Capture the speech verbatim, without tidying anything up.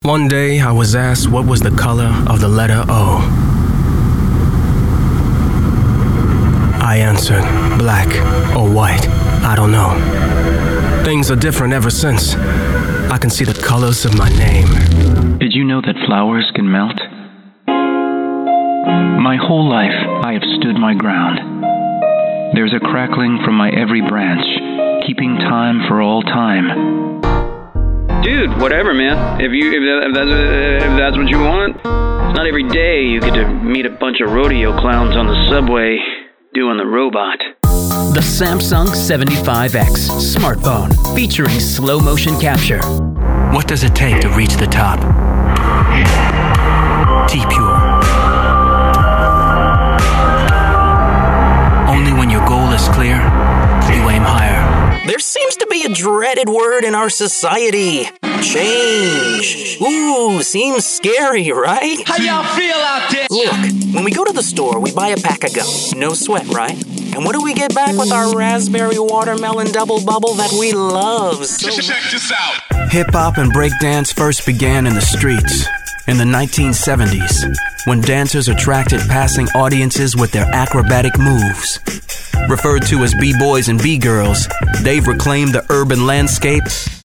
One day I was asked what was the color of the letter O. I answered, black or white, I don't know. Things are different ever since. I can see the colors of my name. Did you know that flowers can melt? My whole life I have stood my ground. There's a crackling from my every branch, keeping time for all time. Dude, whatever, man. If you if, that, if, that's, if that's what you want, it's not every day you get to meet a bunch of rodeo clowns on the subway doing the robot. The Samsung seventy-five X smartphone featuring slow motion capture. What does it take to reach the top? T-Pure. Only when your goal is clear, you aim higher. There seems to be a dreaded word in our society. Change. Ooh, seems scary, right? How y'all feel out there? Look, when we go to the store, we buy a pack of gum. No sweat, right? And what do we get back with our raspberry watermelon double bubble that we love so much? Check this out. Hip-hop and breakdance first began in the streets in the nineteen seventies, when dancers attracted passing audiences with their acrobatic moves. Referred to as B-boys and B-girls, they've reclaimed the urban landscape